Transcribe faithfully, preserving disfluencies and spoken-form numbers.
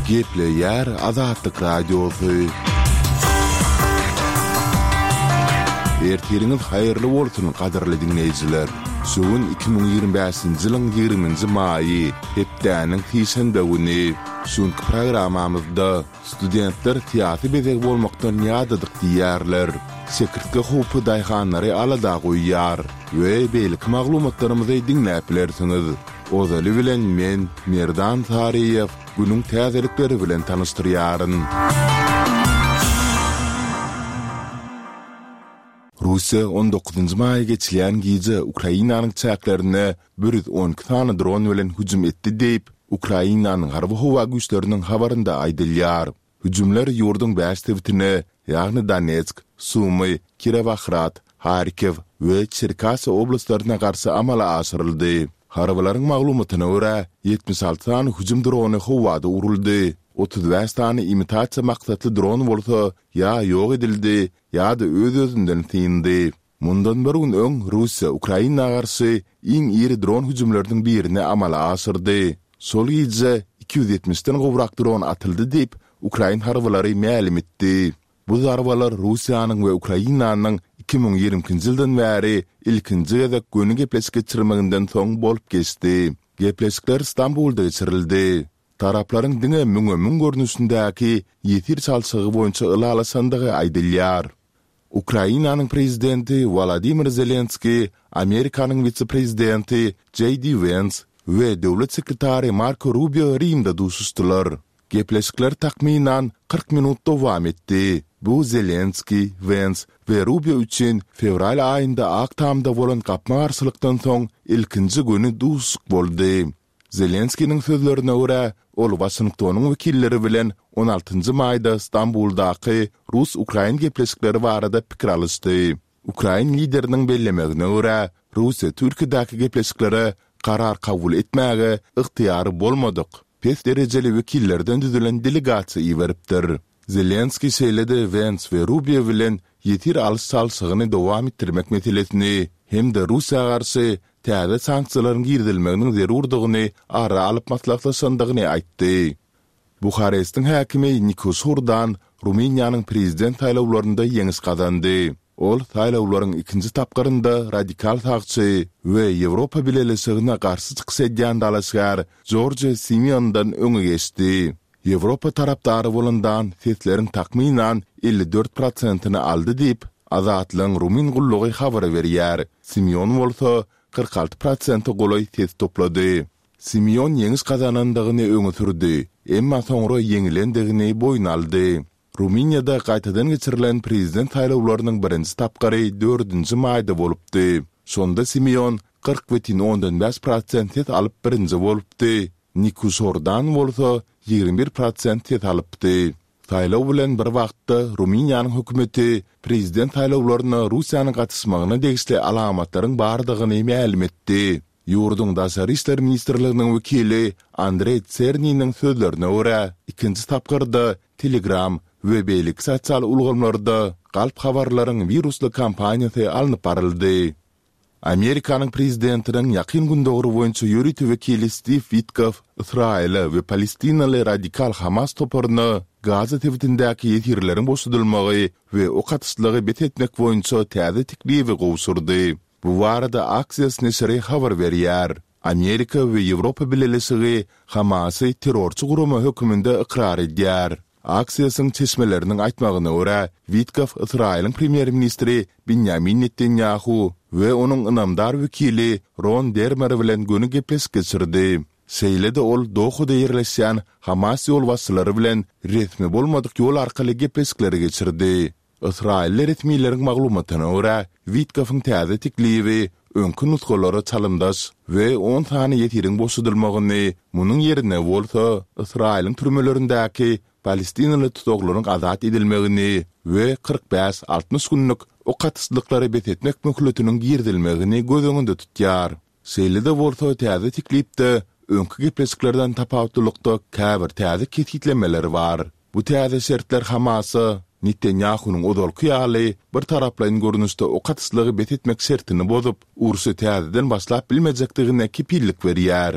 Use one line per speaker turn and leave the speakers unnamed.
Geple yer Azatlık Radyosu. Ertiriniz hayırlı olsun kadarlı dinleyiciler. Suun iki bin yirmi beşinci yılın yirminci mayı hepdäniň tisende güni. Şunkı programamızda studentler tiyatı bezek bolmaktan ýadadyk diýerler. Sekirtke hupy daýhanlary alada goýýar we beýlik maglumatlarymyzy dinläp bilersiňiz. Ozaly bilen men Merdan Tariýew günüň täzelikleri bilen tanystyryaryn. Russiýa on dokuzunçy maýa geçilýän gije Ukrainanyň çäklerine bir yüz on iki tane dron bilen hüjüm etdi diýip Ukrainanyň harby howa güýçleriniň habarynda aýdylýar. Hüjümler ýurdun beş tewtine, ýagny Donetsk, Sumy, Kirovohrad, Harkiv we Cherkasy oblaslaryna garşy amala aşyryldy. Harbalaryň maglumatyna görä ýetmiş alty tane hüjüm drony howada uruldy. otuz beş tane imitasiýa maksatly dron bolsa ýa ýok edildi, ýa da öz-özünden tindi. Mundan bir gün öň Russiýa Ukrainaga garşy iň iri dron hüjümleriniň birini amala aşyrdy. Sol ýyjy iki yüz ýetmişden gowrak dron atyldy diýip Ukraina harbalary ma'lum etdi. Bu zarbalar Russiýanyň we Ukrainanyň iki bin ýigrimkinji ýyldan bäri ilkinji gezek göni gepleşik geçirmeginden soň bolup geçdi. Gepleşikler İstanbulda geçirildi. Taraplaryň diňe müňe-müň görnüşindäki ýetir çalşygy boýunça ylalasandygy aýdylýar. Ukrainanyň prezidenti Volodymyr Zelenski, Amerikanyň vice-prezidenti J D Vance we döwlet sekretary Marco Rubio Rimde duşuşdylar. Gepleşikler takminan kırk minut dowam etdi. Bu Zelenski, Vance we Rubio üçin fevral aýynda Aktamda bolan gapma garşylykdan soň ilkinji güni duşuk boldy. Zelenski'nin sözlerine göre, ol Washington'un wekilleri bilen on altıncı maýda İstanbul'daky Rus-Ukrain gepleşikleri barada pikir alışdy. Ukrain lideriniň bellemegine göre, Russiýa Türkiýe'däki gepleşikleri karar kabul etmäge ygtyýary bolmadyk. Pes derejeli wekillerden düzülen delegasiýa iweripdir. Zelenski şeýledi Vance we Rubio bilen ýetir alys-salşygyny dowam etdirmek meselesini hem de Russiýa garşy täze sanksiýalaryň girdilmeginiň zerurdygyny ara alyp maslahatlaşandygyny aýtdy. Buharestiň häkimi Nikos Hurdan Ruminiýanyň prezident saýlawlarynda ýeňis gazandy. Ol saýlawlaryň ikinji tapgyrynda radikal sagçy we Ýewropa Birleşigine garşy çykyş edýän dalaşgar George Simeondan öňe geçdi. Ýewropa tarapdary bolandan sesleriň takminan elli dört prosentyny aldy diýip Azatlyň Rumin gullugy habar berýär. Simeon bolsa kırk altı prosenti golay ses toplady. Simeon ýeňis gazanandygyny öňe sürdi. Emma soňra ýeňilendigini boýun aldy. Ruminiýada gaýtadan geçirilen prezident saýlawlarynyň birinji tapgary dördünçi maýda bolupdy. Şonda Simeon kırk on beş prosent ses alyp birinji bolupdy. Nikos Hurdan bolsa ýigirmi bir prosent ses alypdy. Saýlaw bilen bir wagtda Ruminiýanyň hökümeti prezident saýlawlaryna Russiýanyň gatysmagyna degişli alamatlaryň bardygyny ma'lum etdi. Ýurdun daşary işler ministrliginiň wekili Andrei Tsernyň sözlerine görä, ikinji tapgyrda Telegram we beýlik sosial ulgamlarda galp habarlaryň virusly kampaniýasy alınıp baryldy. Amerikanyň prezidentiniň ýakyn gündogry boýunça ýörüti wekili Steve Witkoff, Israýla we Palestinaly radikal Hamas toparyny Gaza tewtindäki ýetirleriň boşadylmagy we o katyslygy bet etmek boýunça täze teklibi gowsurdy. Bu barada Axios neşri habar berýär. Amerika we Ýewropa Birleşigi Hamasy terrorçy gurumy höküminde ikrar edýär. Aksiýasyň çeşmeleriniň aýtmagyna görä, Witkoff Israýlyň premier ministri Benjamin Netanyahu we onuň ynamdar wekili Ron Dermer bilen göni gepleşik geçirdi. Seýlede ol Dohuda ýerleşýän Hamas ýolbaşçylary bilen resmi bolmadyk ýol arkaly gepleşikleri geçirdi. Israýl resmiýetleriniň maglumatyna görä, Witkoffyň täze teklibi öňkü nutgalara çalymdaş we on tane ýetiriň boşadylmagyny, munyň ýerine bolsa Israýlyň türmelerindäki Palestinaly tutoklaryň azat edilmegini we kırk beş altmış günlük o katyslyklary bet etmek möhletiniň girdilmegini göz öňünde tutýar. Seýlede bolsa täze teklipde öňkü gepleşiklerden tapawutlykda käbir täze ketgitlemeleri bar. Bu täze şertler Hamasy Netanyahu'nun odolky ýaly bir taraplaryň görnüşde o katyslygy bet etmek şertini bozup, ursy täzeden başlap bilmejekdigine kepillik berýär.